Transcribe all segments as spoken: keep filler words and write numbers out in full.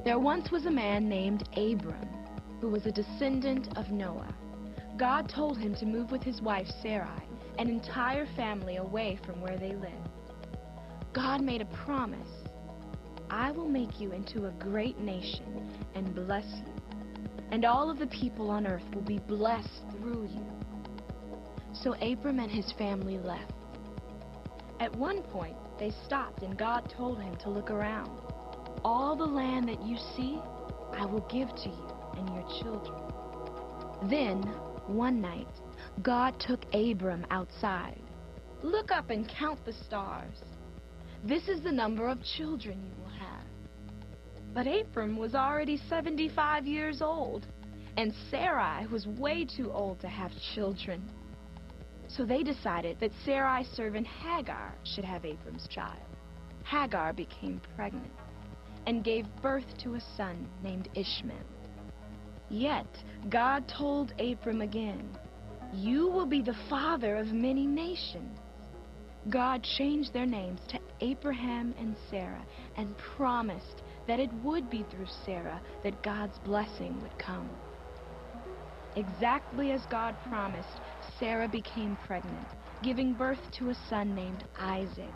There once was a man named Abram, who was a descendant of Noah. God told him to move with his wife Sarai, an entire family, away from where they lived. God made a promise. I will make you into a great nation and bless you, and all of the people on earth will be blessed through you. So Abram and his family left. At one point, they stopped, and God told him to look around. All the land that you see, I will give to you and your children. Then, one night, God took Abram outside. Look up and count the stars. This is the number of children you will have. But Abram was already seventy-five years old, and Sarai was way too old to have children. So they decided that Sarai's servant Hagar should have Abram's child. Hagar became pregnant and gave birth to a son named Ishmael. Yet God told Abram again, you will be the father of many nations. God changed their names to Abraham and Sarah and promised that it would be through Sarah that God's blessing would come. Exactly as God promised, Sarah became pregnant, giving birth to a son named Isaac.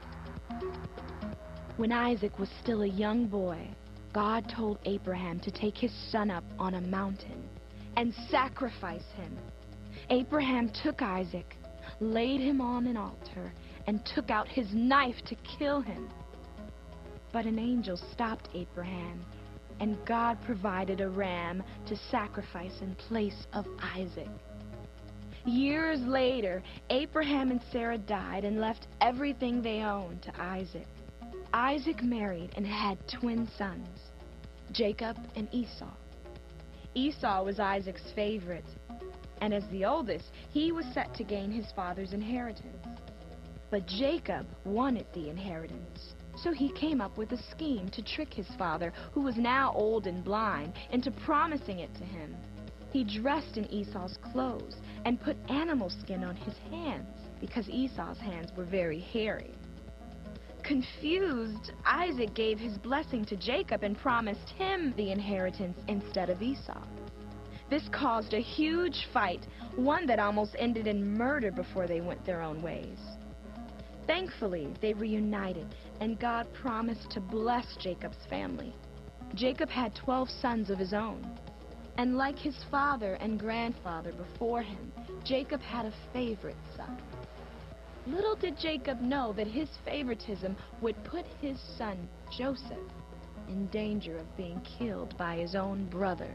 When Isaac was still a young boy, God told Abraham to take his son up on a mountain and sacrifice him. Abraham took Isaac, laid him on an altar, and took out his knife to kill him. But an angel stopped Abraham, and God provided a ram to sacrifice in place of Isaac. Years later, Abraham and Sarah died and left everything they owned to Isaac. Isaac married and had twin sons, Jacob and Esau. Esau was Isaac's favorite, and as the oldest, he was set to gain his father's inheritance. But Jacob wanted the inheritance, so he came up with a scheme to trick his father, who was now old and blind, into promising it to him. He dressed in Esau's clothes and put animal skin on his hands, because Esau's hands were very hairy. Confused, Isaac gave his blessing to Jacob and promised him the inheritance instead of Esau. This caused a huge fight, one that almost ended in murder before they went their own ways. Thankfully, they reunited, and God promised to bless Jacob's family. Jacob had twelve sons of his own, and like his father and grandfather before him, Jacob had a favorite son. Little did Jacob know that his favoritism would put his son, Joseph, in danger of being killed by his own brothers.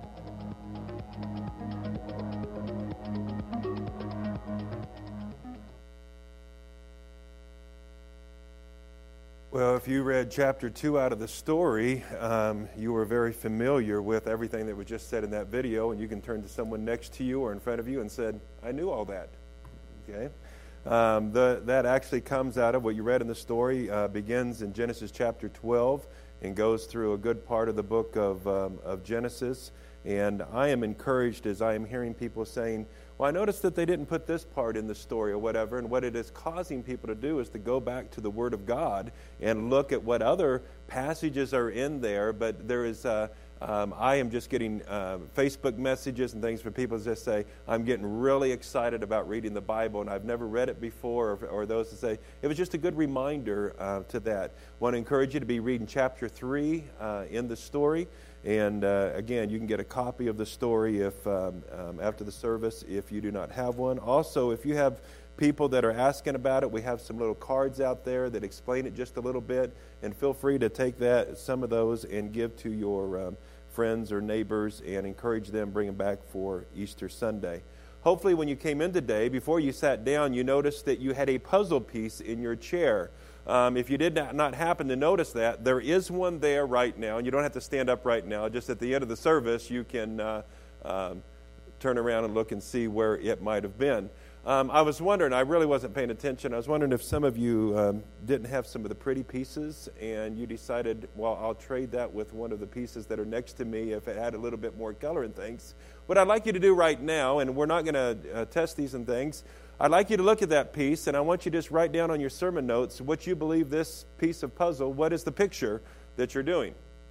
Well, if you read chapter two out of the story, um, you were very familiar with everything that was just said in that video, and you can turn to someone next to you or in front of you and said, I knew all that. Okay? Um, the, that actually comes out of what you read in the story, uh, begins in Genesis chapter twelve and goes through a good part of the book of, um, of Genesis. And I am encouraged as I am hearing people saying, well, I noticed that they didn't put this part in the story or whatever, and what it is causing people to do is to go back to the Word of God and look at what other passages are in there, but there is... Uh, Um, I am just getting uh, Facebook messages and things for people to just say, I'm getting really excited about reading the Bible, and I've never read it before, or, or those that say, it was just a good reminder uh, to that. I want to encourage you to be reading chapter three uh, in the story, and uh, again, you can get a copy of the story if um, um, after the service if you do not have one. Also, if you have people that are asking about it, we have some little cards out there that explain it just a little bit, and feel free to take that, some of those, and give to your um, friends or neighbors and encourage them, bring them back for Easter Sunday. Hopefully when you came in today, before you sat down, you noticed that you had a puzzle piece in your chair. Um, if you did not, not happen to notice that, there is one there right now, and you don't have to stand up right now. Just at the end of the service, you can uh, um, turn around and look and see where it might have been. Um, I was wondering, I really wasn't paying attention, I was wondering if some of you um, didn't have some of the pretty pieces and you decided, well, I'll trade that with one of the pieces that are next to me if it had a little bit more color and things. What I'd like you to do right now, and we're not going to uh, test these and things, I'd like you to look at that piece, and I want you to just write down on your sermon notes what you believe this piece of puzzle, what is the picture that you're doing.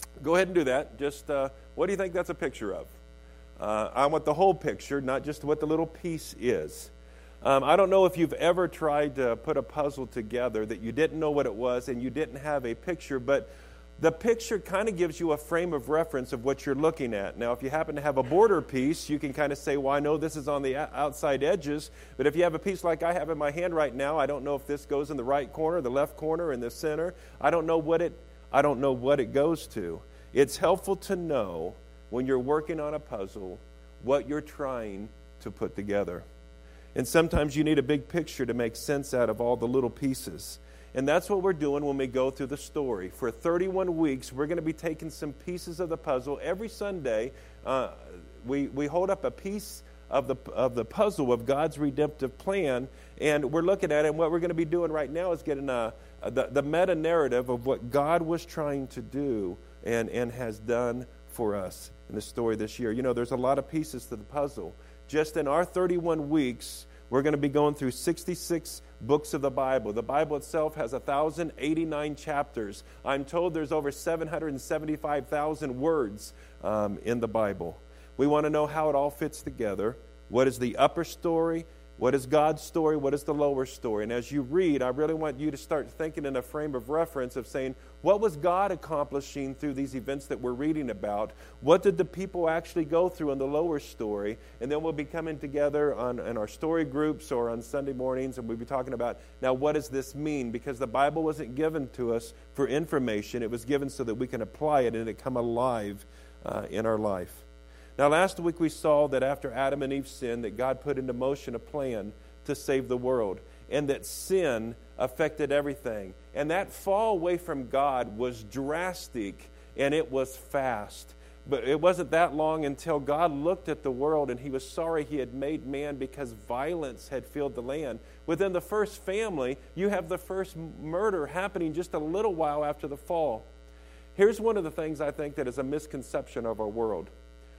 Go ahead and do that. Just uh, what do you think that's a picture of? Uh, I want the whole picture, not just what the little piece is. Um, I don't know if you've ever tried to put a puzzle together that you didn't know what it was and you didn't have a picture, but the picture kind of gives you a frame of reference of what you're looking at. Now, if you happen to have a border piece, you can kind of say, well, I know this is on the outside edges, but if you have a piece like I have in my hand right now, I don't know if this goes in the right corner, the left corner, in the center. I don't know what it, I don't know what it goes to. It's helpful to know when you're working on a puzzle what you're trying to put together. And sometimes you need a big picture to make sense out of all the little pieces. And that's what we're doing when we go through the story. For thirty-one weeks, we're going to be taking some pieces of the puzzle. Every Sunday, uh, we, we hold up a piece of the, of the puzzle of God's redemptive plan, and we're looking at it. And what we're going to be doing right now is getting a, a, the, the meta-narrative of what God was trying to do and, and has done for us in the story this year. You know, there's a lot of pieces to the puzzle. Just in our thirty-one weeks, we're going to be going through sixty-six books of the Bible. The Bible itself has one thousand eighty-nine chapters. I'm told there's over seven hundred seventy-five thousand words um, in the Bible. We want to know how it all fits together. What is the upper story? What is God's story? What is the lower story? And as you read, I really want you to start thinking in a frame of reference of saying, what was God accomplishing through these events that we're reading about? What did the people actually go through in the lower story? And then we'll be coming together on in our story groups or on Sunday mornings, and we'll be talking about, now what does this mean? Because the Bible wasn't given to us for information. It was given so that we can apply it and it come alive uh, in our life. Now, last week we saw that after Adam and Eve sinned, that God put into motion a plan to save the world, and that sin affected everything. And that fall away from God was drastic, and it was fast. But it wasn't that long until God looked at the world, and he was sorry he had made man because violence had filled the land. Within the first family, you have the first murder happening just a little while after the fall. Here's one of the things I think that is a misconception of our world.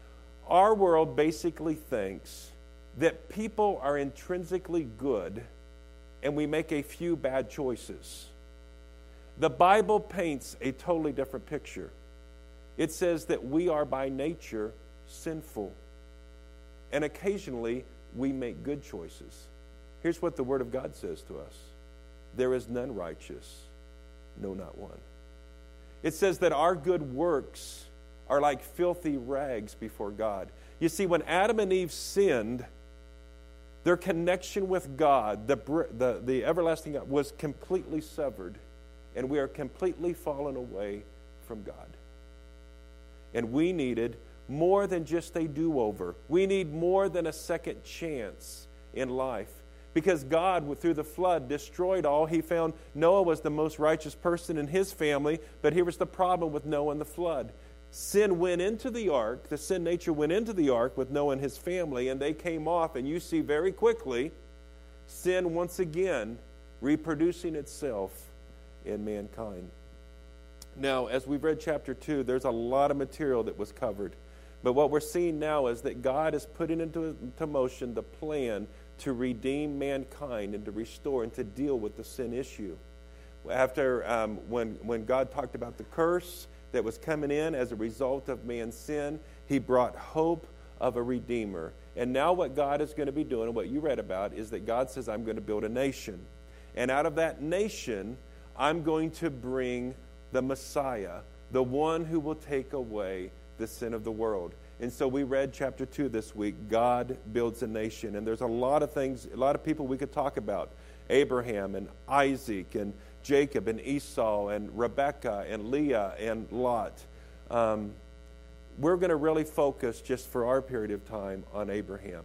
Our world basically thinks that people are intrinsically good and we make a few bad choices. The Bible paints a totally different picture. It says that we are by nature sinful, and occasionally we make good choices. Here's what the Word of God says to us. There is none righteous, no, not one. It says that our good works are like filthy rags before God. You see, when Adam and Eve sinned, their connection with God, the, the, the everlasting God, was completely severed, and we are completely fallen away from God. And we needed more than just a do-over. We need more than a second chance in life. Because God, through the flood, destroyed all. He found Noah was the most righteous person in his family, but here was the problem with Noah and the flood. Sin went into the ark, the sin nature went into the ark with Noah and his family, and they came off, and you see very quickly sin once again reproducing itself in mankind. Now, as we've read chapter two, there's a lot of material that was covered. But what we're seeing now is that God is putting into, into motion the plan to redeem mankind and to restore and to deal with the sin issue. After um, when, when God talked about the curse that was coming in as a result of man's sin, he brought hope of a redeemer. And now what God is going to be doing, and what you read about, is that God says, I'm going to build a nation. And out of that nation, I'm going to bring the Messiah, the one who will take away the sin of the world. And so we read chapter two this week, God builds a nation. And there's a lot of things, a lot of people we could talk about. Abraham and Isaac and Jacob and Esau and Rebekah and Leah and Lot. Um, we're going to really focus just for our period of time on Abraham.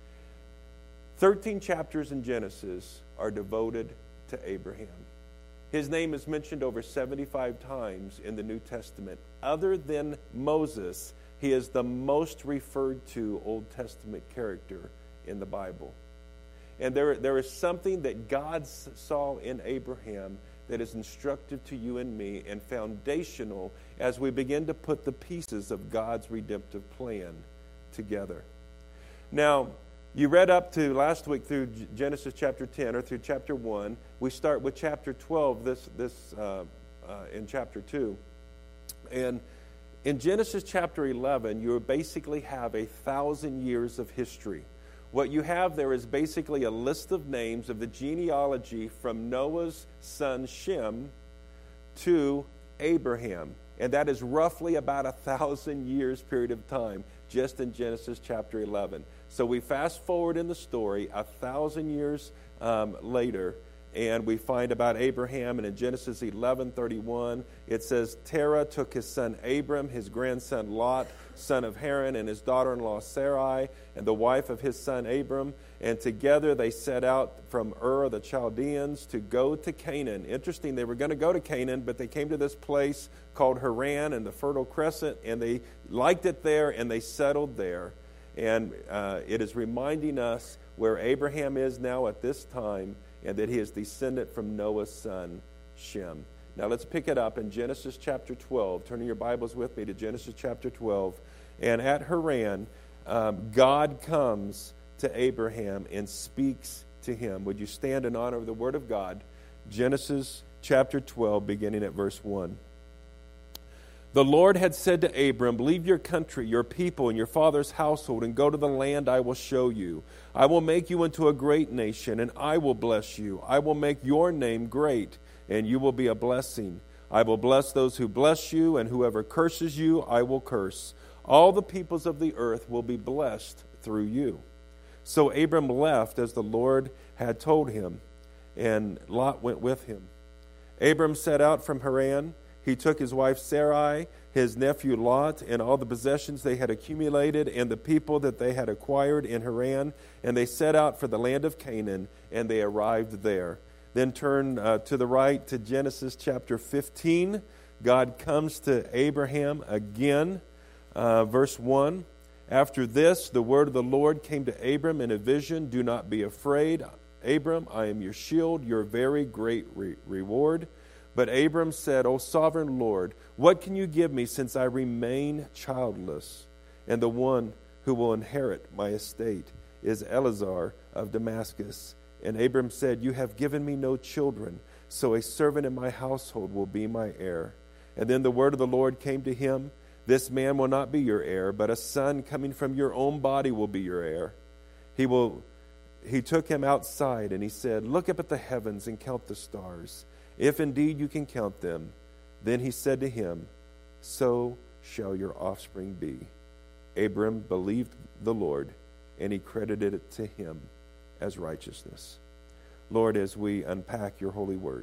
Thirteen chapters in Genesis are devoted to Abraham. His name is mentioned over seventy-five times in the New Testament. Other than Moses, he is the most referred to Old Testament character in the Bible. And there, there is something that God saw in Abraham that is instructive to you and me and foundational as we begin to put the pieces of God's redemptive plan together. Now, you read up to last week through Genesis chapter ten or through chapter one. We start with chapter twelve this, this uh, uh, in chapter two. And In Genesis chapter eleven, you basically have a thousand years of history. What you have there is basically a list of names of the genealogy from Noah's son Shem to Abraham. And that is roughly about a thousand years period of time just in Genesis chapter eleven. So we fast forward in the story a thousand years um, later, and we find about Abraham, and in Genesis eleven thirty-one, it says, Terah took his son Abram, his grandson Lot, son of Haran, and his daughter-in-law Sarai, and the wife of his son Abram, and together they set out from Ur of the Chaldeans to go to Canaan. Interesting, they were going to go to Canaan, but they came to this place called Haran and the Fertile Crescent, and they liked it there, and they settled there. And uh, it is reminding us where Abraham is now at this time, and that he is descendant from Noah's son, Shem. Now let's pick it up in Genesis chapter twelve. Turning your Bibles with me to Genesis chapter twelve. And at Haran, um, God comes to Abraham and speaks to him. Would you stand in honor of the Word of God? Genesis chapter twelve, beginning at verse one. The Lord had said to Abram, leave your country, your people, and your father's household, and go to the land I will show you. I will make you into a great nation, and I will bless you. I will make your name great, and you will be a blessing. I will bless those who bless you, and whoever curses you, I will curse. All the peoples of the earth will be blessed through you. So Abram left as the Lord had told him, and Lot went with him. Abram set out from Haran. He took his wife Sarai, his nephew Lot, and all the possessions they had accumulated, and the people that they had acquired in Haran, and they set out for the land of Canaan, and they arrived there. Then turn uh, to the right to Genesis chapter fifteen. God comes to Abraham again. Uh, verse one. After this, the word of the Lord came to Abram in a vision. Do not be afraid, Abram. I am your shield, your very great re- reward. But Abram said, O sovereign Lord, what can you give me since I remain childless? And the one who will inherit my estate is Eliezer of Damascus. And Abram said, you have given me no children, so a servant in my household will be my heir. And then the word of the Lord came to him, this man will not be your heir, but a son coming from your own body will be your heir. He will. He took him outside, and he said, look up at the heavens and count the stars, if indeed you can count them. Then he said to him, so shall your offspring be. Abram believed the Lord, and he credited it to him as righteousness. Lord, as we unpack your holy word,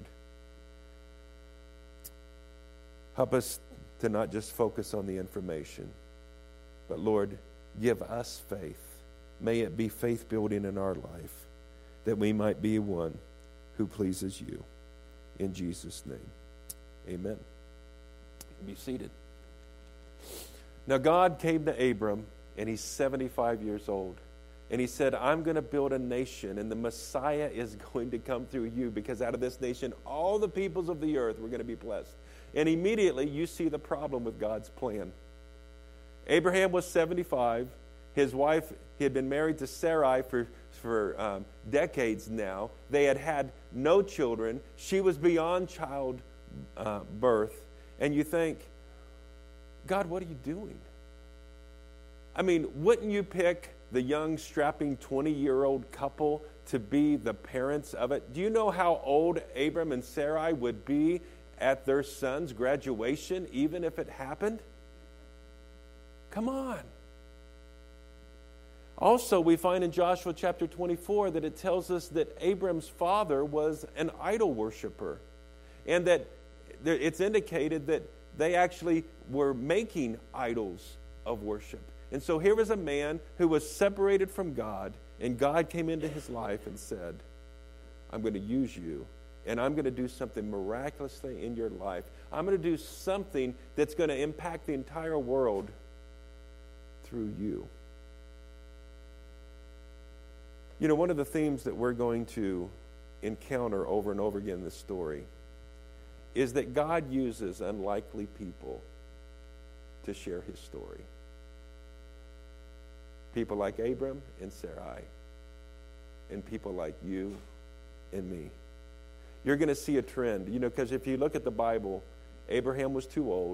help us to not just focus on the information, but Lord, give us faith. May it be faith building in our life, that we might be one who pleases you. In Jesus' name, amen. Be seated. Now God came to Abram, and he's seventy-five years old. And he said, I'm going to build a nation, and the Messiah is going to come through you, because out of this nation, all the peoples of the earth were going to be blessed. And immediately you see the problem with God's plan. Abraham was seventy-five. His wife, he had been married to Sarai for, for um, decades now. They had had no children. She was beyond child uh, birth. And you think, God, what are you doing? I mean, wouldn't you pick the young, strapping twenty-year-old couple to be the parents of it? Do you know how old Abram and Sarai would be at their son's graduation, even if it happened? Come on. Also, we find in Joshua chapter twenty-four that it tells us that Abram's father was an idol worshiper, and that it's indicated that they actually were making idols of worship. And so here was a man who was separated from God, and God came into his life and said, I'm going to use you, and I'm going to do something miraculously in your life. I'm going to do something that's going to impact the entire world through you. You know, one of the themes that we're going to encounter over and over again in this story is that God uses unlikely people to share his story. People like Abram and Sarai, and people like you and me. You're going to see a trend, you know, because if you look at the Bible, Abraham was too old,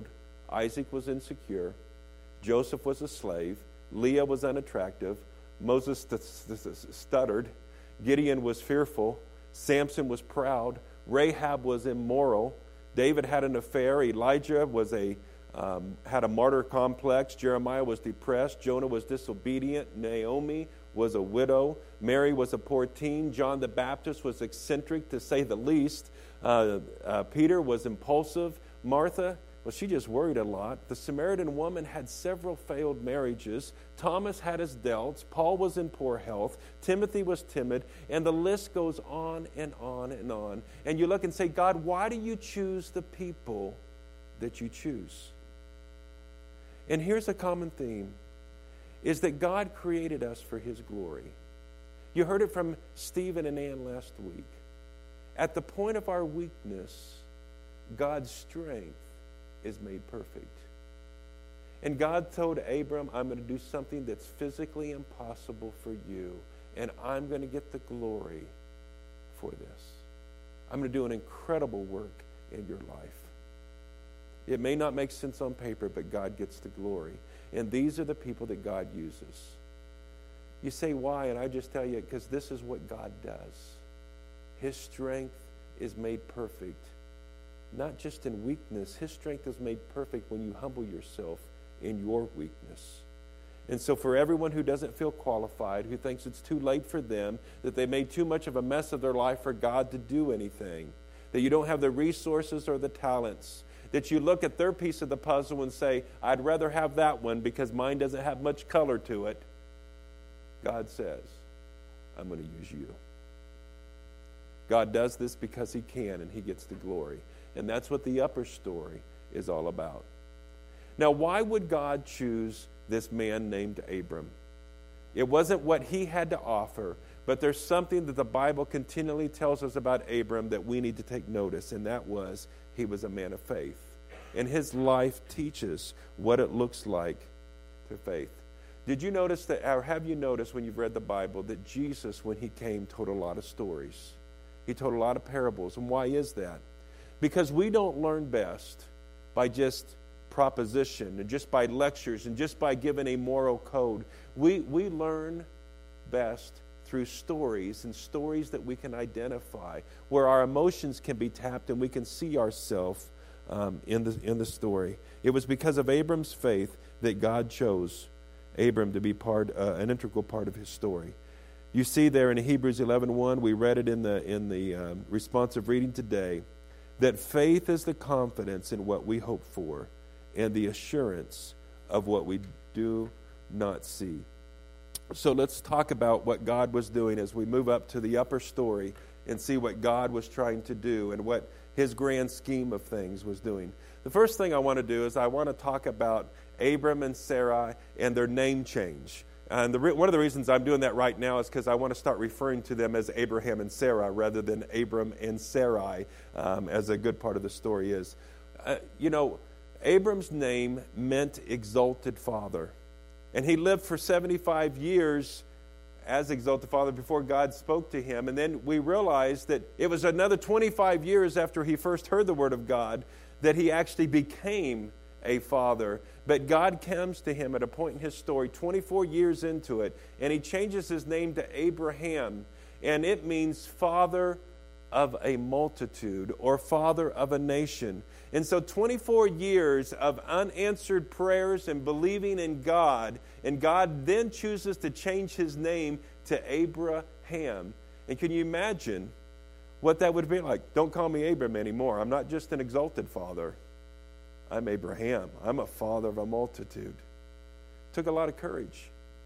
Isaac was insecure. Joseph was a slave. Leah was unattractive. Moses st- st- st- stuttered. Gideon was fearful. Samson was proud. Rahab was immoral. David had an affair. Elijah was a um, had a martyr complex. Jeremiah was depressed. Jonah was disobedient. Naomi was a widow. Mary was a poor teen. John the Baptist was eccentric, to say the least. Uh, uh, Peter was impulsive. Martha, well, she just worried a lot. The Samaritan woman had several failed marriages. Thomas had his doubts. Paul was in poor health. Timothy was timid. And the list goes on and on and on. And you look and say, God, why do you choose the people that you choose? And here's a common theme, is that God created us for His glory. You heard it from Stephen and Ann last week. At the point of our weakness, God's strength is made perfect. And God told Abram, I'm going to do something that's physically impossible for you, and I'm going to get the glory for this. I'm going to do an incredible work in your life. It may not make sense on paper, but God gets the glory. And these are the people that God uses. You say, why? And I just tell you, because this is what God does. His strength is made perfect. Not just in weakness. His strength is made perfect when you humble yourself in your weakness. And so for everyone who doesn't feel qualified, who thinks it's too late for them, that they made too much of a mess of their life for God to do anything, that you don't have the resources or the talents, that you look at their piece of the puzzle and say, I'd rather have that one because mine doesn't have much color to it. God says, I'm going to use you. God does this because He can, and He gets the glory. And that's what the upper story is all about. Now, why would God choose this man named Abram? It wasn't what he had to offer, but there's something that the Bible continually tells us about Abram that we need to take notice, and that was he was a man of faith. And his life teaches what it looks like to faith. Did you notice that, or have you noticed when you've read the Bible, that Jesus, when He came, told a lot of stories? He told a lot of parables. And why is that? Because we don't learn best by just proposition and just by lectures and just by giving a moral code. We, we learn best through stories, and stories that we can identify, where our emotions can be tapped and we can see ourselves um, in the in the story. It was because of Abram's faith that God chose Abram to be part, uh, an integral part of His story. You see there in Hebrews eleven one, we read it in the in the um, responsive reading today, that faith is the confidence in what we hope for and the assurance of what we do not see. So let's talk about what God was doing as we move up to the upper story and see what God was trying to do and what His grand scheme of things was doing. The first thing I want to do is I want to talk about Abram and Sarai and their name change. And the re- one of the reasons I'm doing that right now is because I want to start referring to them as Abraham and Sarah rather than Abram and Sarai, um, as a good part of the story is. Uh, you know, Abram's name meant exalted father. And he lived for seventy-five years as exalted father before God spoke to him. And then we realized that it was another twenty-five years after he first heard the word of God that he actually became a father. But God comes to him at a point in his story, twenty-four years into it, and He changes his name to Abraham. And it means father of a multitude or father of a nation. And so twenty-four years of unanswered prayers and believing in God, and God then chooses to change his name to Abraham. And can you imagine what that would be like? Don't call me Abram anymore. I'm not just an exalted father. I'm Abraham. I'm a father of a multitude. Took a lot of courage.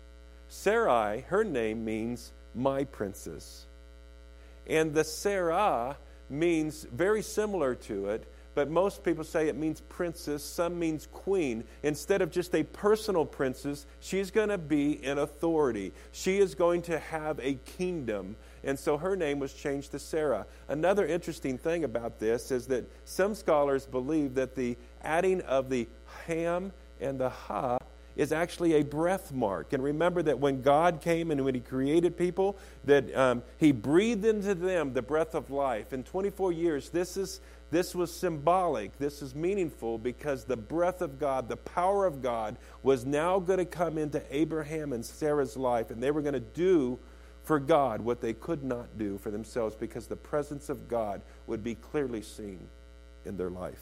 Sarai, her name means my princess. And the Sarah means very similar to it, but most people say it means princess, some means queen. Instead of just a personal princess, she's going to be in authority. She is going to have a kingdom. And so her name was changed to Sarah. Another interesting thing about this is that some scholars believe that the adding of the Ham and the Ha is actually a breath mark. And remember that when God came and when He created people, that um, He breathed into them the breath of life. In twenty-four years, this is This was symbolic. This is meaningful because the breath of God, the power of God, was now going to come into Abraham and Sarah's life, and they were going to do for God what they could not do for themselves because the presence of God would be clearly seen in their life.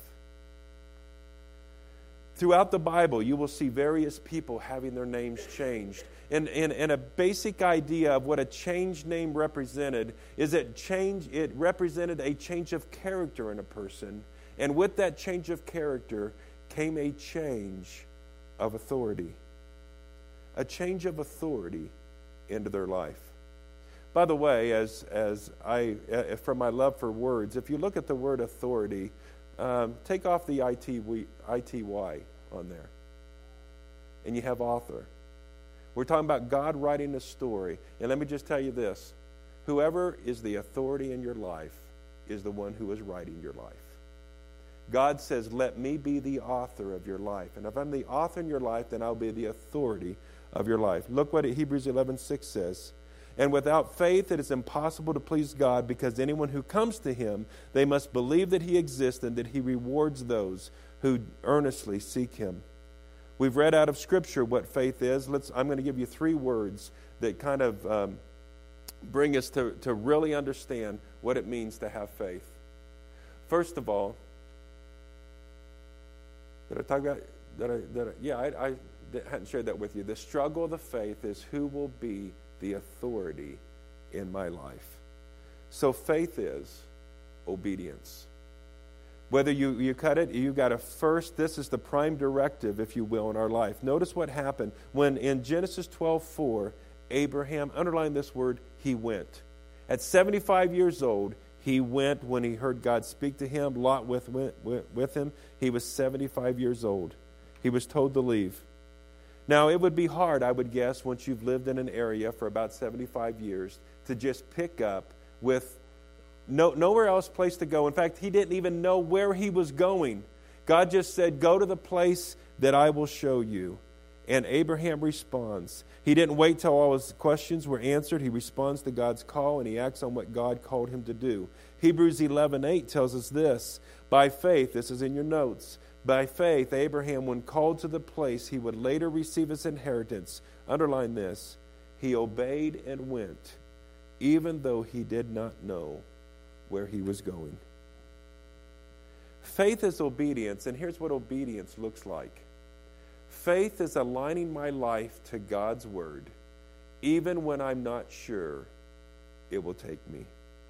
Throughout the Bible, you will see various people having their names changed. And, and, and a basic idea of what a changed name represented is that change, it represented a change of character in a person. And with that change of character came a change of authority. A change of authority into their life. By the way, as, as I, uh, from my love for words, if you look at the word authority, um, take off the I T Y on there. And you have author. We're talking about God writing a story. And let me just tell you this. Whoever is the authority in your life is the one who is writing your life. God says, let me be the author of your life. And if I'm the author in your life, then I'll be the authority of your life. Look what Hebrews eleven six says. And without faith it is impossible to please God, because anyone who comes to him, they must believe that he exists and that he rewards those who earnestly seek him. We've read out of Scripture what faith is. Let's. I'm going to give you three words that kind of um, bring us to, to really understand what it means to have faith. First of all, did I talk about, did I, did I, yeah, I, I hadn't shared that with you. The struggle of the faith is who will be the authority in my life. So faith is obedience. Whether you, you cut it, you got to first, this is the prime directive, if you will, in our life. Notice what happened when in Genesis twelve four, Abraham, underline this word, he went. At seventy-five years old, he went when he heard God speak to him. Lot with, went with him. He was seventy-five years old. He was told to leave. Now, it would be hard, I would guess, once you've lived in an area for about seventy-five years, to just pick up with no, nowhere else place to go. In fact, he didn't even know where he was going. God just said, go to the place that I will show you. And Abraham responds. He didn't wait till all his questions were answered. He responds to God's call, and he acts on what God called him to do. Hebrews eleven eight tells us this. By faith, this is in your notes, by faith, Abraham, when called to the place he would later receive his inheritance, underline this, he obeyed and went, even though he did not know where he was going. Faith is obedience, and here's what obedience looks like. Faith is aligning my life to God's word, even when I'm not sure it will take me.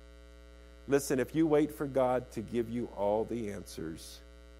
Listen, if you wait for God to give you all the answers,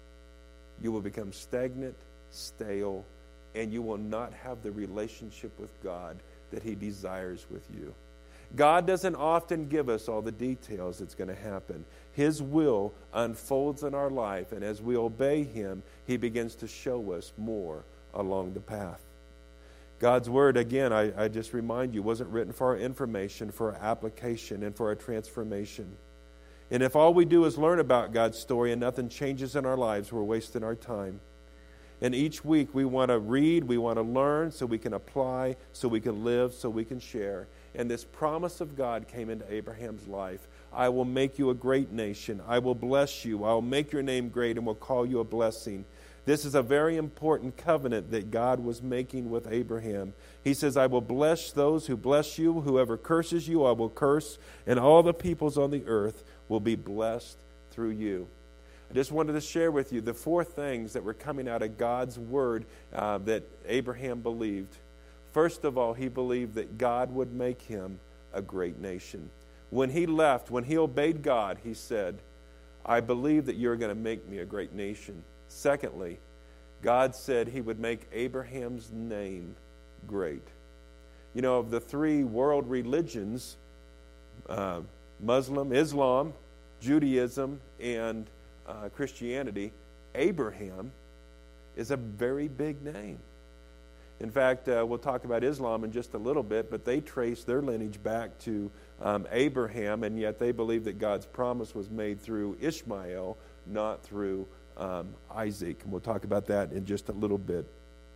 you will become stagnant, stale, and you will not have the relationship with God that he desires with you. God doesn't often give us all the details that's going to happen. His will unfolds in our life, and as we obey him, he begins to show us more along the path. God's word, again, I, I just remind you, wasn't written for our information, for our application, and for our transformation. And if all we do is learn about God's story and nothing changes in our lives, we're wasting our time. And each week we want to read, we want to learn so we can apply, so we can live, so we can share. And this promise of God came into Abraham's life. I will make you a great nation. I will bless you. I will make your name great and will call you a blessing. This is a very important covenant that God was making with Abraham. He says, I will bless those who bless you. Whoever curses you, I will curse. And all the peoples on the earth will be blessed through you. I just wanted to share with you the four things that were coming out of God's word uh, that Abraham believed. First of all, he believed that God would make him a great nation. When he left, when he obeyed God, he said, I believe that you're going to make me a great nation. Secondly, God said he would make Abraham's name great. You know, of the three world religions, uh, Muslim, Islam, Judaism, and uh, Christianity, Abraham is a very big name. In fact, uh, we'll talk about Islam in just a little bit, but they trace their lineage back to um, Abraham, and yet they believe that God's promise was made through Ishmael, not through um, Isaac. And we'll talk about that in just a little bit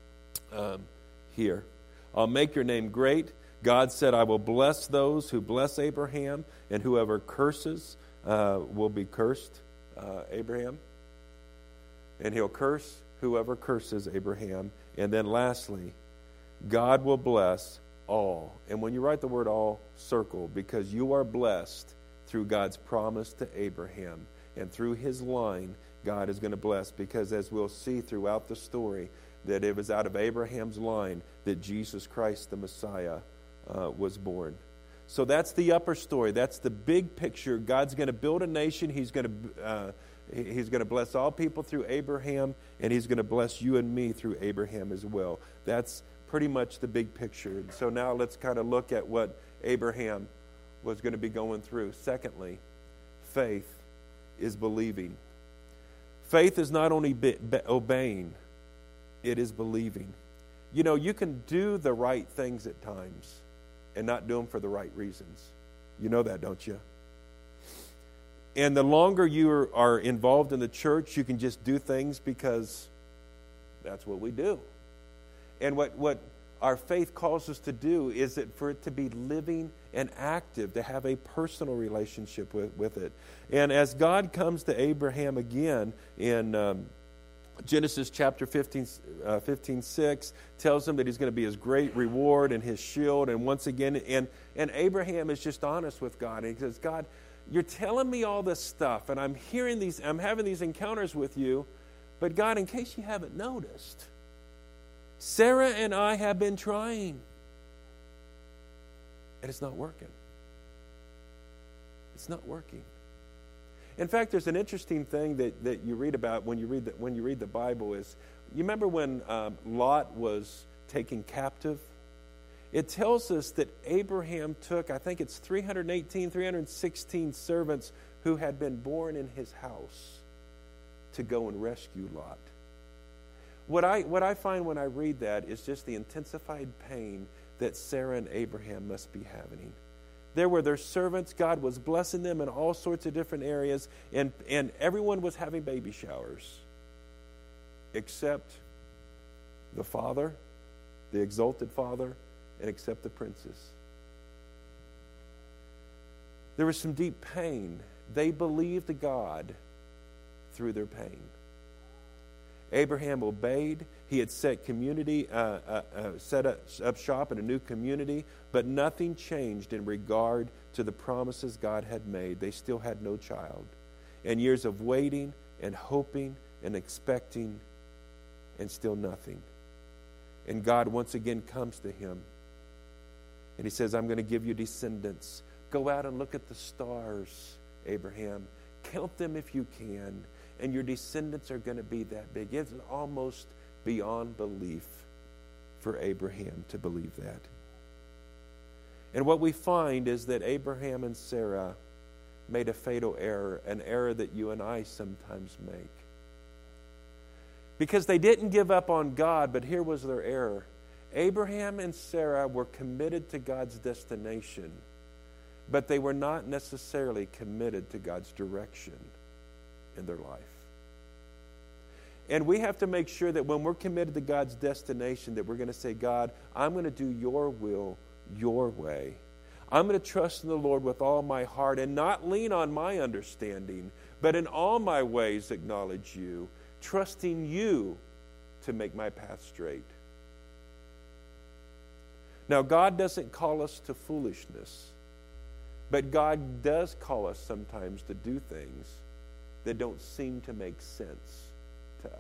um, here. I'll make your name great. God said, I will bless those who bless Abraham, and whoever curses uh, will be cursed uh, Abraham, and he'll curse whoever curses Abraham. And then lastly, God will bless all. And when you write the word all, circle, because you are blessed through God's promise to Abraham. And through his line, God is going to bless, because as we'll see throughout the story, that it was out of Abraham's line that Jesus Christ, the Messiah, uh, was born. So that's the upper story. That's the big picture. God's going to build a nation. He's going to uh, He's going to bless all people through Abraham, and he's going to bless you and me through Abraham as well. That's pretty much the big picture. And so now let's kind of look at what Abraham was going to be going through. Secondly, faith is believing. Faith is not only be, be, obeying, it is believing. You know, you can do the right things at times and not do them for the right reasons. You know that, don't you? And the longer you are, are involved in the church, you can just do things because that's what we do. And what, what our faith calls us to do is that for it to be living and active, to have a personal relationship with, with it. And as God comes to Abraham again in um, Genesis chapter fifteen, uh, fifteen six, tells him that he's going to be his great reward and his shield. And once again, and, and Abraham is just honest with God. And he says, God, you're telling me all this stuff, and I'm hearing these, I'm having these encounters with you, but God, in case you haven't noticed, Sarah and I have been trying, and it's not working. It's not working. In fact, there's an interesting thing that, that you read about when you read the, when you read the Bible is, you remember when um, Lot was taken captive? It tells us that Abraham took, I think it's three hundred eighteen, three hundred sixteen servants who had been born in his house to go and rescue Lot. What I, what I find when I read that is just the intensified pain that Sarah and Abraham must be having. There were their servants. God was blessing them in all sorts of different areas, and, and everyone was having baby showers except the father, the exalted father, and except the princess. There was some deep pain. They believed God through their pain. Abraham obeyed. He had set community, uh, uh, uh, set up, up shop in a new community, but nothing changed in regard to the promises God had made. They still had no child. And years of waiting and hoping and expecting, and still nothing. And God once again comes to him. And he says, I'm going to give you descendants. Go out and look at the stars, Abraham. Count them if you can. And your descendants are going to be that big. It's almost beyond belief for Abraham to believe that. And what we find is that Abraham and Sarah made a fatal error, an error that you and I sometimes make. Because they didn't give up on God, but here was their error. Abraham and Sarah were committed to God's destination, but they were not necessarily committed to God's direction in their life. And we have to make sure that when we're committed to God's destination, that we're going to say, God, I'm going to do your will, your way. I'm going to trust in the Lord with all my heart and not lean on my understanding, but in all my ways acknowledge you, trusting you to make my path straight. Now, God doesn't call us to foolishness, but God does call us sometimes to do things that don't seem to make sense to us.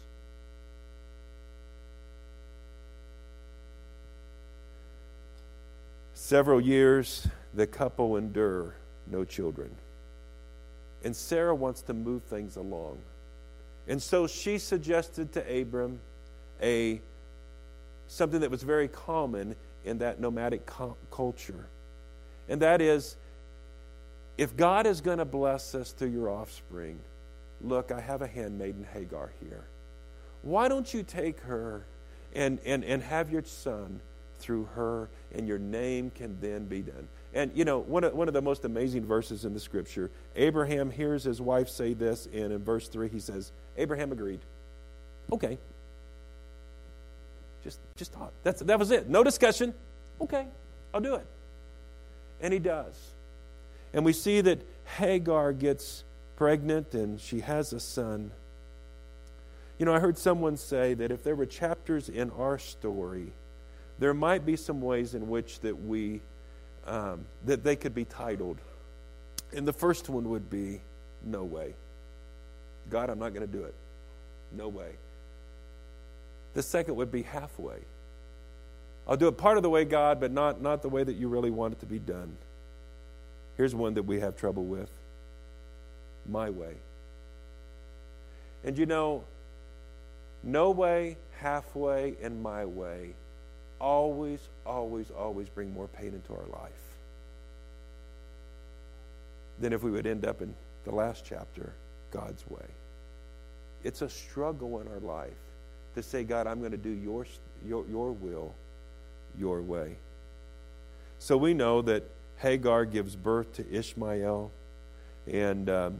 Several years, the couple endure no children. And Sarah wants to move things along. And so she suggested to Abram a something that was very common in that nomadic co- culture. And that is, if God is going to bless us through your offspring, look, I have a handmaiden Hagar here. Why don't you take her and, and, and have your son through her, and your name can then be done. And, you know, one of, one of the most amazing verses in the Scripture, Abraham hears his wife say this, and in verse three he says, Abraham agreed. Okay. Just, just thought. That's, that was it. No discussion. Okay, I'll do it. And he does. And we see that Hagar gets pregnant and she has a son. You know, I heard someone say that if there were chapters in our story, there might be some ways in which that we, um, that they could be titled. And the first one would be, no way. God, I'm not going to do it. No way. The second would be halfway. I'll do it part of the way, God, but not, not the way that you really want it to be done. Here's one that we have trouble with. My way. And you know, no way, halfway, and my way always, always, always bring more pain into our life than if we would end up in the last chapter, God's way. It's a struggle in our life to say, God, I'm going to do your, your, your will, your way. So we know that Hagar gives birth to Ishmael, and um,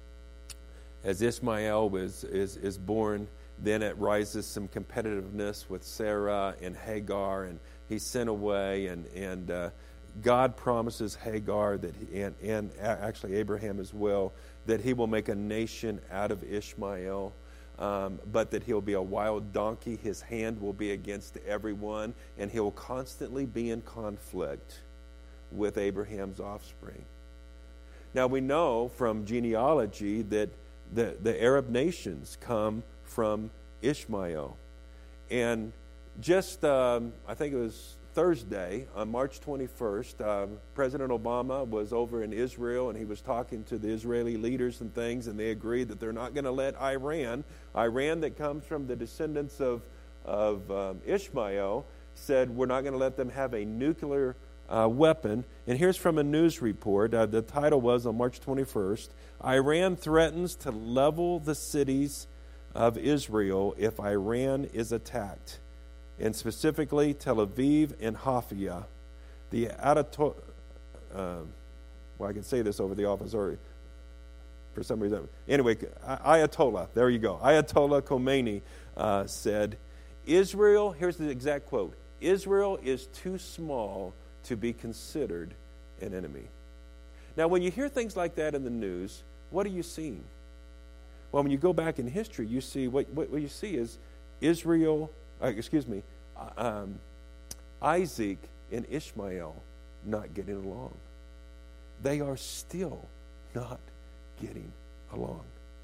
as Ishmael is, is, is born, then it rises some competitiveness with Sarah and Hagar, and he's sent away, and, and uh, God promises Hagar that he, and, and actually Abraham as well, that he will make a nation out of Ishmael, um, but that he'll be a wild donkey. His hand will be against everyone, and he'll constantly be in conflict with Abraham's offspring. Now we know from genealogy that the, the Arab nations come from Ishmael. And just, um, I think it was Thursday, on March twenty-first, um, President Obama was over in Israel, and he was talking to the Israeli leaders and things, and they agreed that they're not going to let Iran, Iran that comes from the descendants of, of um, Ishmael, said we're not going to let them have a nuclear uh, weapon. And here's from a news report. Uh, the title was on March twenty-first, Iran threatens to level the cities of Israel if Iran is attacked, and specifically Tel Aviv and Haifa. The Ayatollah, uh, well, I can say this over the office, or for some reason. Anyway, Ayatollah, there you go. Ayatollah Khomeini uh, said, Israel, here's the exact quote, Israel is too small to be considered an enemy. Now, when you hear things like that in the news, what are you seeing? Well, when you go back in history, you see what, what, what you see is Israel, uh, excuse me, um, Isaac and Ishmael not getting along. They are still not getting along.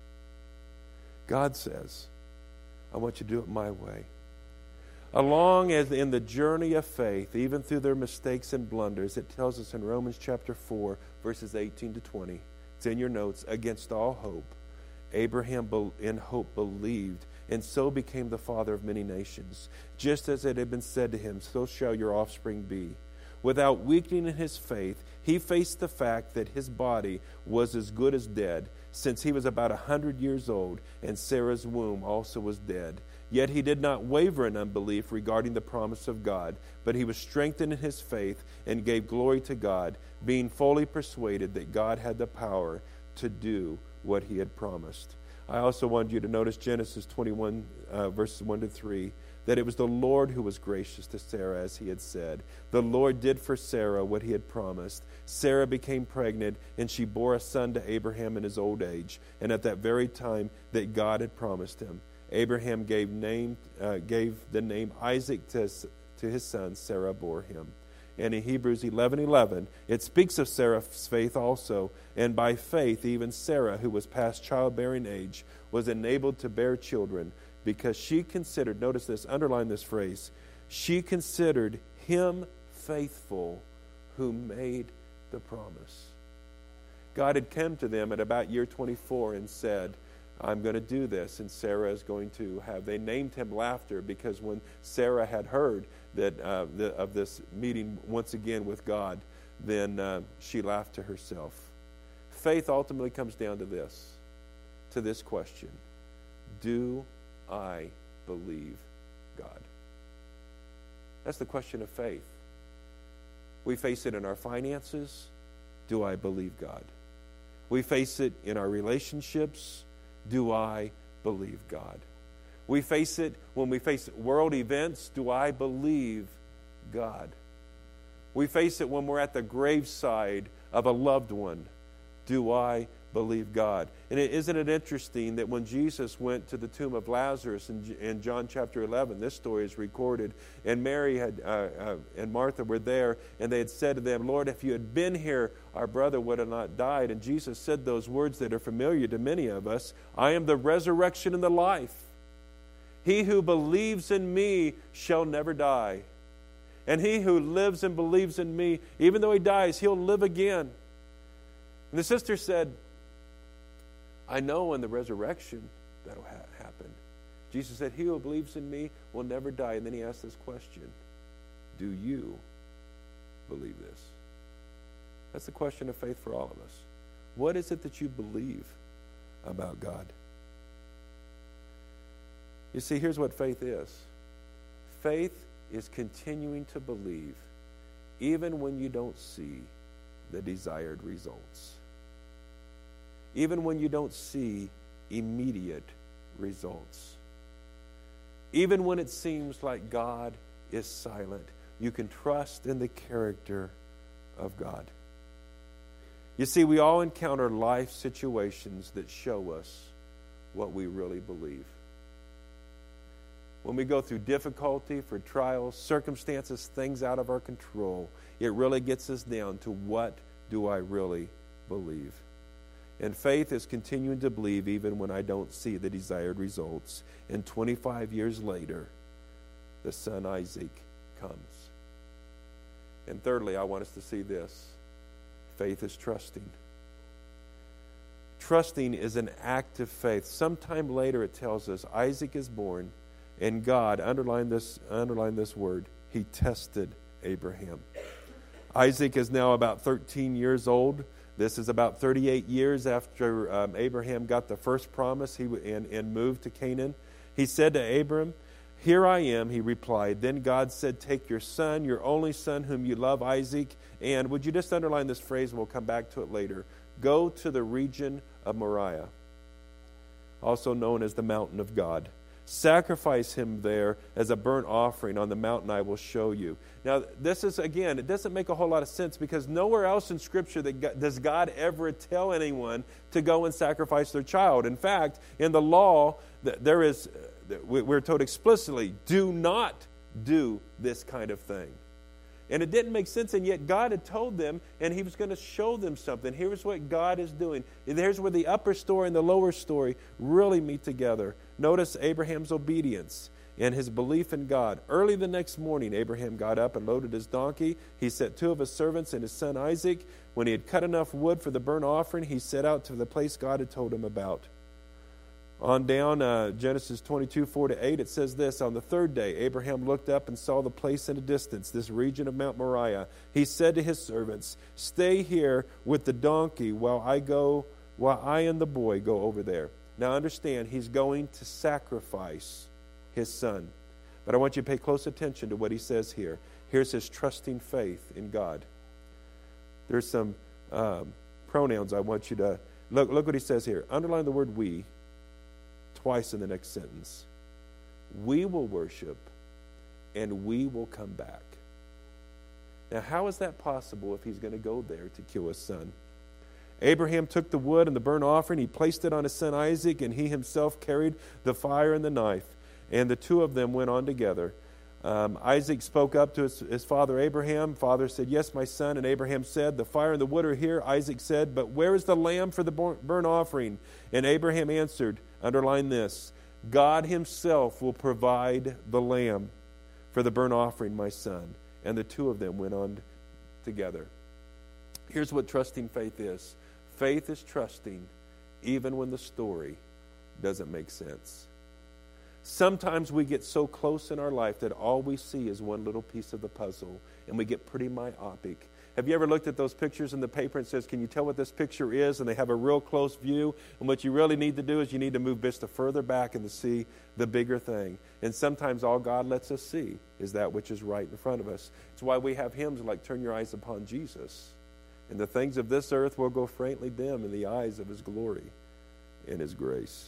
God says, I want you to do it my way. Along as in the journey of faith, even through their mistakes and blunders, it tells us in Romans chapter four, verses eighteen to twenty, it's in your notes, against all hope, Abraham in hope believed, and so became the father of many nations. Just as it had been said to him, so shall your offspring be. Without weakening in his faith, he faced the fact that his body was as good as dead, since he was about a hundred years old, and Sarah's womb also was dead. Yet he did not waver in unbelief regarding the promise of God, but he was strengthened in his faith and gave glory to God, being fully persuaded that God had the power to do what he had promised. I also wanted you to notice Genesis twenty-one, uh, verses one to three, that it was the Lord who was gracious to Sarah, as he had said. The Lord did for Sarah what he had promised. Sarah became pregnant, and she bore a son to Abraham in his old age, and at that very time that God had promised him. Abraham gave name uh, gave the name Isaac to his, to his son. Sarah bore him. And in Hebrews eleven eleven, it speaks of Sarah's faith also. And by faith, even Sarah, who was past childbearing age, was enabled to bear children, because she considered, notice this, underline this phrase, she considered him faithful who made the promise. God had come to them at about year twenty-four and said, I'm going to do this, and Sarah is going to have, they named him Laughter, because when Sarah had heard that uh, the, of this meeting once again with God, then uh, she laughed to herself. Faith ultimately comes down to this, to this question: do I believe God? That's the question of faith. We face it in our finances. Do I believe God? We face it in our relationships. Do I believe God? We face it when we face world events. Do I believe God? We face it when we're at the graveside of a loved one. do I believe God? And it, isn't it interesting that when Jesus went to the tomb of Lazarus in, in John chapter eleven, this story is recorded, and Mary had uh, uh, and Martha were there, and they had said to them, Lord, if you had been here, our brother would have not died. And Jesus said those words that are familiar to many of us, I am the resurrection and the life. He who believes in me shall never die. And he who lives and believes in me, even though he dies, he'll live again. And the sister said, I know in the resurrection that'll ha- happen. Jesus said, he who believes in me will never die. And then he asked this question, do you believe this? That's the question of faith for all of us. What is it that you believe about God? You see, here's what faith is. Faith is continuing to believe even when you don't see the desired results. Even when you don't see immediate results. Even when it seems like God is silent, you can trust in the character of God. You see, we all encounter life situations that show us what we really believe. When we go through difficulty, for trials, circumstances, things out of our control, it really gets us down to what do I really believe? And faith is continuing to believe even when I don't see the desired results. And twenty-five years later, the son Isaac comes. And thirdly, I want us to see this. Faith is trusting. Trusting is an act of faith. Sometime later it tells us Isaac is born, and God, underline this, underline this word, he tested Abraham. Isaac is now about thirteen years old. This is about thirty-eight years after um, Abraham got the first promise he w- and, and moved to Canaan. He said to Abram, here I am, he replied. Then God said, take your son, your only son whom you love, Isaac, and would you just underline this phrase and we'll come back to it later. Go to the region of Moriah, also known as the mountain of God. Sacrifice him there as a burnt offering on the mountain I will show you. Now, this is, again, it doesn't make a whole lot of sense because nowhere else in Scripture that God, does God ever tell anyone to go and sacrifice their child. In fact, in the law, there is, we're told explicitly, do not do this kind of thing. And it didn't make sense, and yet God had told them, and he was going to show them something. Here's what God is doing. Here's where the upper story and the lower story really meet together. Notice Abraham's obedience and his belief in God. Early the next morning, Abraham got up and loaded his donkey. He set two of his servants and his son Isaac. When he had cut enough wood for the burnt offering, he set out to the place God had told him about. On down, uh, Genesis twenty-two, four to eight, it says this, on the third day, Abraham looked up and saw the place in a distance, this region of Mount Moriah. He said to his servants, stay here with the donkey while I go, while I and the boy go over there. Now understand, he's going to sacrifice his son. But I want you to pay close attention to what he says here. Here's his trusting faith in God. There's some um, pronouns I want you to, look, look what he says here. Underline the word we twice in the next sentence. We will worship and we will come back. Now, how is that possible if he's going to go there to kill his son? Abraham took the wood and the burnt offering. He placed it on his son Isaac, and he himself carried the fire and the knife. And the two of them went on together. Um, Isaac spoke up to his, his father Abraham. Father said, yes, my son. And Abraham said, the fire and the wood are here. Isaac said, but where is the lamb for the burnt offering? And Abraham answered, underline this, God himself will provide the lamb for the burnt offering, my son. And the two of them went on together. Here's what trusting faith is. Faith is trusting even when the story doesn't make sense. Sometimes we get so close in our life that all we see is one little piece of the puzzle, and we get pretty myopic. Have you ever looked at those pictures in the paper and says, can you tell what this picture is? And they have a real close view. And what you really need to do is you need to move vista further back and to see the bigger thing. And sometimes all God lets us see is that which is right in front of us. It's why we have hymns like Turn Your Eyes Upon Jesus. And the things of this earth will go faintly dim in the eyes of his glory and his grace.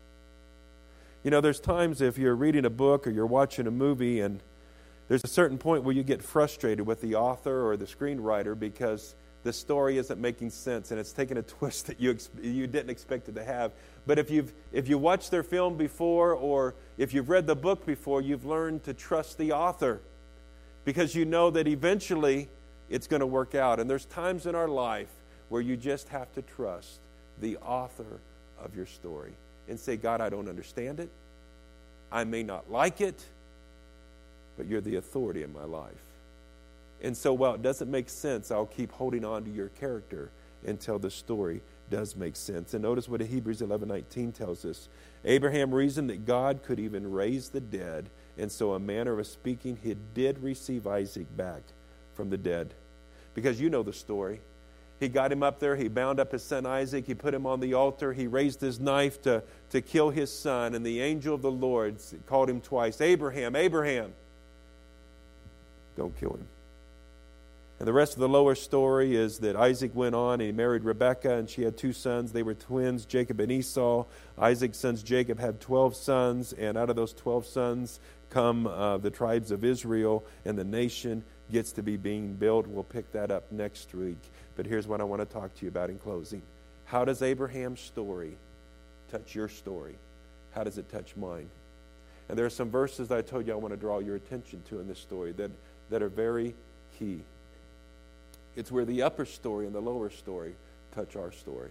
You know, there's times if you're reading a book or you're watching a movie and there's a certain point where you get frustrated with the author or the screenwriter because the story isn't making sense and it's taken a twist that you ex- you didn't expect it to have. But if you've if you watched their film before, or if you've read the book before, you've learned to trust the author, because you know that eventually it's going to work out. And there's times in our life where you just have to trust the author of your story and say, God, I don't understand it. I may not like it, but you're the authority in my life. And so while it doesn't make sense, I'll keep holding on to your character until the story does make sense. And notice what Hebrews eleven nineteen tells us. Abraham reasoned that God could even raise the dead, and so a manner of speaking, he did receive Isaac back from the dead. Because you know the story. He got him up there, he bound up his son Isaac, he put him on the altar, he raised his knife to, to kill his son, and the angel of the Lord called him twice, Abraham, Abraham. Don't kill him. And the rest of the lower story is that Isaac went on and he married Rebekah, and she had two sons. They were twins, Jacob and Esau. Isaac's sons, Jacob, had twelve sons, and out of those twelve sons come uh, the tribes of Israel, and the nation gets to be being built. We'll pick that up next week. But here's what I want to talk to you about in closing. How does Abraham's story touch your story? How does it touch mine? And there are some verses that I told you I want to draw your attention to in this story that, that are very key. It's where the upper story and the lower story touch our story.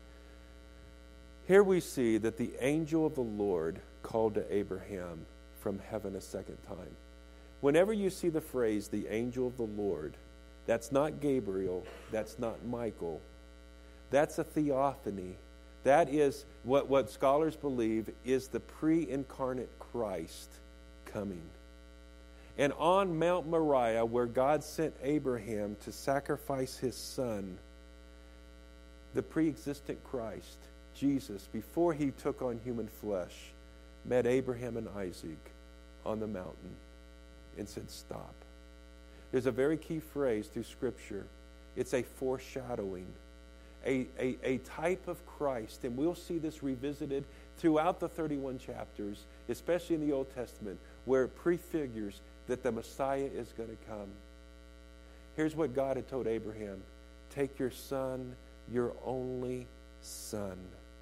Here we see that the angel of the Lord called to Abraham from heaven a second time. Whenever you see the phrase, the angel of the Lord, that's not Gabriel, that's not Michael. That's a theophany. That is what, what scholars believe is the pre-incarnate Christ coming. And on Mount Moriah, where God sent Abraham to sacrifice his son, the pre-existent Christ, Jesus, before he took on human flesh, met Abraham and Isaac on the mountain and said, stop. There's a very key phrase through Scripture. It's a foreshadowing, a, a, a type of Christ. And we'll see this revisited throughout the thirty-one chapters, especially in the Old Testament, where it prefigures that the Messiah is going to come. Here's what God had told Abraham. Take your son, your only son.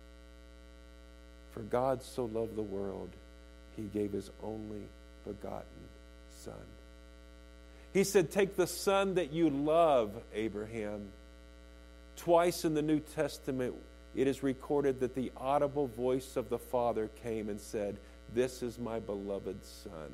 For God so loved the world, he gave his only begotten son. He said, take the son that you love, Abraham. Twice in the New Testament, it is recorded that the audible voice of the Father came and said, this is my beloved son.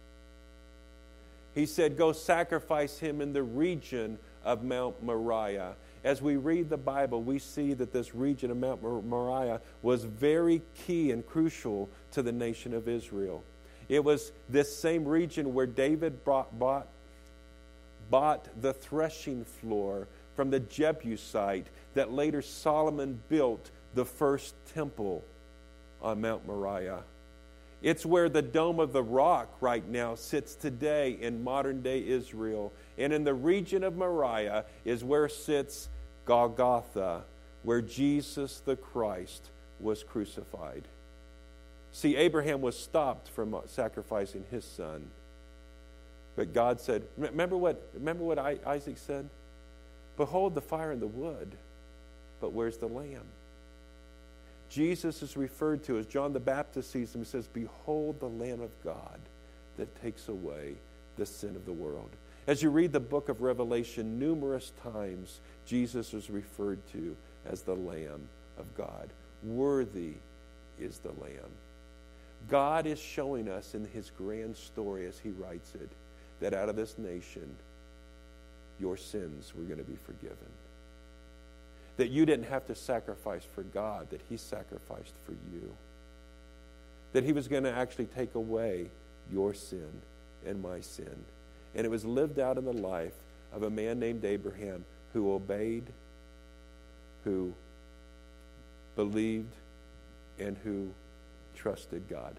He said, go sacrifice him in the region of Mount Moriah. As we read the Bible, we see that this region of Mount Moriah was very key and crucial to the nation of Israel. It was this same region where David brought, bought, bought the threshing floor from the Jebusite that later Solomon built the first temple on Mount Moriah. It's where the Dome of the Rock right now sits today in modern-day Israel. And in the region of Moriah is where sits Golgotha, where Jesus the Christ was crucified. See, Abraham was stopped from sacrificing his son. But God said, remember what, remember what Isaac said? Behold the fire and the wood, but where's the lamb? Jesus is referred to as John the Baptist sees him. He says, behold the Lamb of God that takes away the sin of the world. As you read the book of Revelation, numerous times Jesus is referred to as the Lamb of God. Worthy is the Lamb. God is showing us in his grand story as he writes it, that out of this nation, your sins were going to be forgiven. That you didn't have to sacrifice for God, that he sacrificed for you. That he was going to actually take away your sin and my sin. And it was lived out in the life of a man named Abraham who obeyed, who believed, and who trusted God.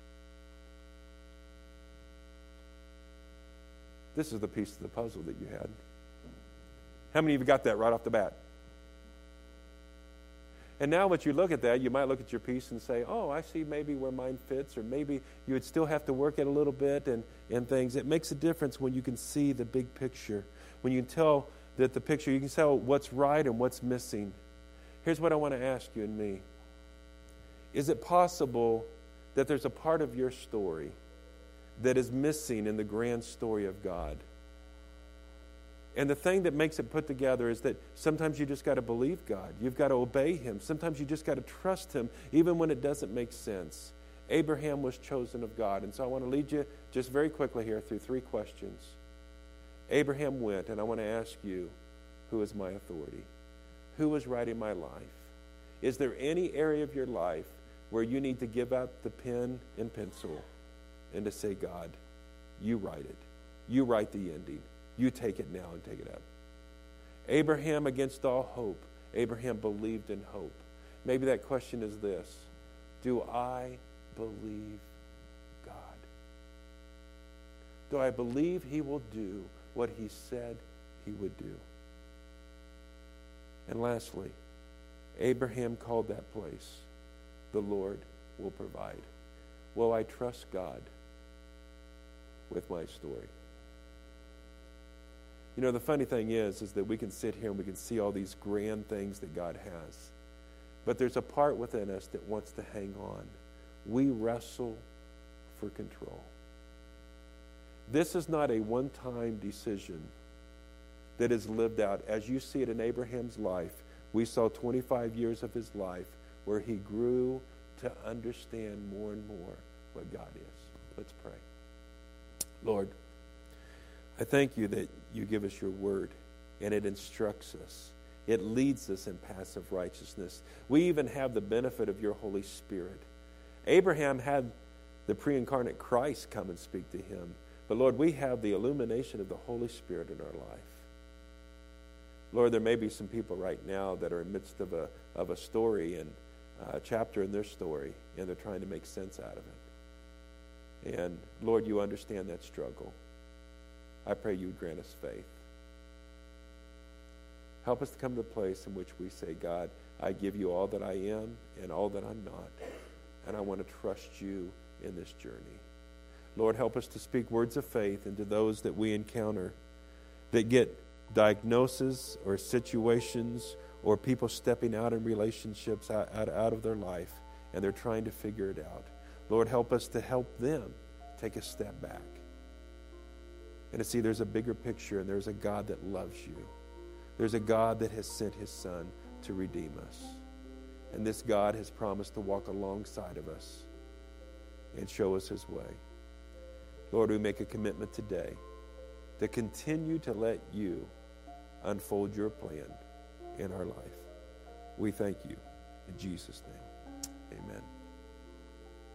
This is the piece of the puzzle that you had. How many of you got that right off the bat? And now once you look at that, you might look at your piece and say, oh, I see maybe where mine fits, or maybe you would still have to work it a little bit and, and things. It makes a difference when you can see the big picture, when you can tell that the picture, you can tell what's right and what's missing. Here's what I want to ask you and me. Is it possible that there's a part of your story that is missing in the grand story of God? And the thing that makes it put together is that sometimes you just got to believe God. You've got to obey Him. Sometimes you just got to trust Him, even when it doesn't make sense. Abraham was chosen of God. And so I want to lead you just very quickly here through three questions. Abraham went, and I want to ask you, who is my authority? Who is writing my life? Is there any area of your life where you need to give out the pen and pencil and to say, God, you write it. You write the ending. You take it now and take it up. Abraham, against all hope, Abraham believed in hope. Maybe that question is this: do I believe God? Do I believe He will do what He said He would do? And lastly, Abraham called that place, the Lord will provide. Will I trust God with my story? You know, the funny thing is, is that we can sit here and we can see all these grand things that God has. But there's a part within us that wants to hang on. We wrestle for control. This is not a one-time decision that is lived out. As you see it in Abraham's life, we saw twenty-five years of his life where he grew to understand more and more what God is. Let's pray. Lord, I thank you that you give us your word and it instructs us. It leads us in paths of righteousness. We even have the benefit of your Holy Spirit. Abraham had the pre-incarnate Christ come and speak to him. But Lord, we have the illumination of the Holy Spirit in our life. Lord, there may be some people right now that are in the midst of a, of a story and a chapter in their story, and they're trying to make sense out of it. And Lord, you understand that struggle. I pray you would grant us faith. Help us to come to a place in which we say, God, I give you all that I am and all that I'm not, and I want to trust you in this journey. Lord, help us to speak words of faith into those that we encounter that get diagnoses or situations or people stepping out in relationships out, out, out of their life, and they're trying to figure it out. Lord, help us to help them take a step back and to see there's a bigger picture, and there's a God that loves you. There's a God that has sent His Son to redeem us. And this God has promised to walk alongside of us and show us His way. Lord, we make a commitment today to continue to let you unfold your plan in our life. We thank you. In Jesus' name, amen.